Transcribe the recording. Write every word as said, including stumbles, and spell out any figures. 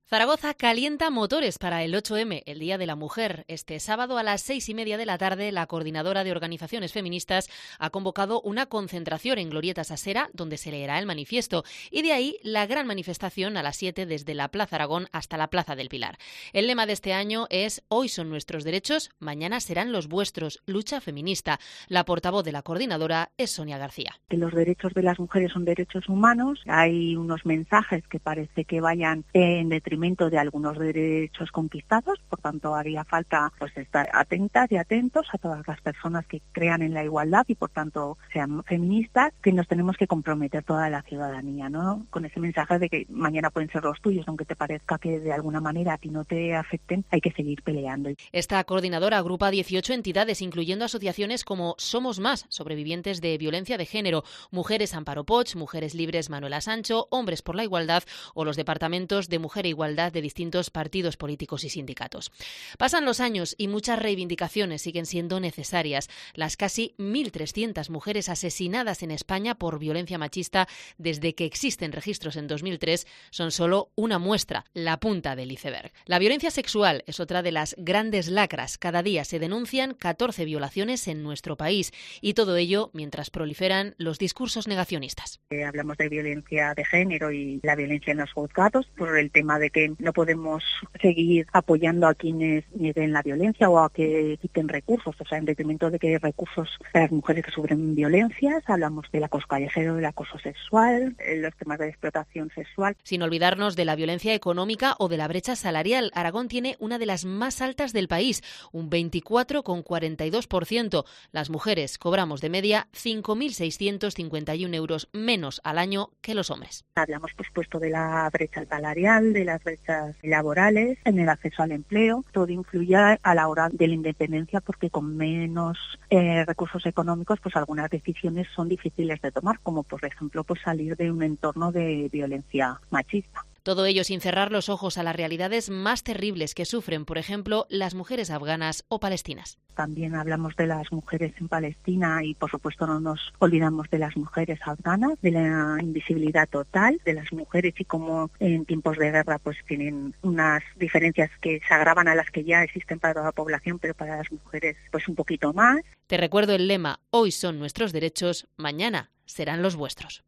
Zaragoza calienta motores para el ocho eme, el Día de la Mujer. Este sábado a las seis y media de la tarde, la Coordinadora de Organizaciones Feministas ha convocado una concentración en Glorieta Sasera, donde se leerá el manifiesto, y de ahí la gran manifestación a las siete desde la Plaza Aragón hasta la Plaza del Pilar. El lema de este año es «Hoy son nuestros derechos, mañana serán los vuestros, lucha feminista». La portavoz de la Coordinadora es Sonia García. Que los derechos de las mujeres son derechos humanos. Hay unos mensajes que parece que vayan en detrimento de algunos derechos conquistados, por tanto haría falta pues estar atentas y atentos a todas las personas que crean en la igualdad y por tanto sean feministas, que nos tenemos que comprometer toda la ciudadanía, ¿no? Con ese mensaje de que mañana pueden ser los tuyos, aunque te parezca que de alguna manera a ti no te afecten, hay que seguir peleando. Esta coordinadora agrupa dieciocho entidades, incluyendo asociaciones como Somos Más, sobrevivientes de violencia de género, Mujeres Amparo Poch, Mujeres Libres Manuela Sancho, Hombres por la Igualdad o los departamentos de Mujer e Igualdad de distintos partidos políticos y sindicatos. Pasan los años y muchas reivindicaciones siguen siendo necesarias. Las casi mil trescientas mujeres asesinadas en España por violencia machista desde que existen registros en dos mil tres son solo una muestra, la punta del iceberg. La violencia sexual es otra de las grandes lacras. Cada día se denuncian catorce violaciones en nuestro país y todo ello mientras proliferan los discursos negacionistas. Eh, hablamos de violencia de género y la violencia en los juzgados por el tema de que no podemos seguir apoyando a quienes nieguen la violencia o a que quiten recursos, o sea, en detrimento de que hay recursos para las mujeres que sufren violencias. Hablamos del acoso callejero, del acoso sexual, los temas de explotación sexual. Sin olvidarnos de la violencia económica o de la brecha salarial. Aragón tiene una de las más altas del país, un veinticuatro coma cuarenta y dos por ciento. Las mujeres cobramos de media cinco mil seiscientos cincuenta y uno euros menos al año que los hombres. Hablamos, por supuesto, de la brecha salarial, de las brechas laborales, en el acceso al empleo. Todo influye a la hora de la independencia porque con menos eh, recursos económicos, pues algunas decisiones son difíciles de tomar, como por ejemplo pues salir de un entorno de violencia machista. Todo ello sin cerrar los ojos a las realidades más terribles que sufren, por ejemplo, las mujeres afganas o palestinas. También hablamos de las mujeres en Palestina y, por supuesto, no nos olvidamos de las mujeres afganas, de la invisibilidad total de las mujeres y cómo en tiempos de guerra pues tienen unas diferencias que se agravan a las que ya existen para toda la población, pero para las mujeres pues un poquito más. Te recuerdo el lema: hoy son nuestros derechos, mañana serán los vuestros.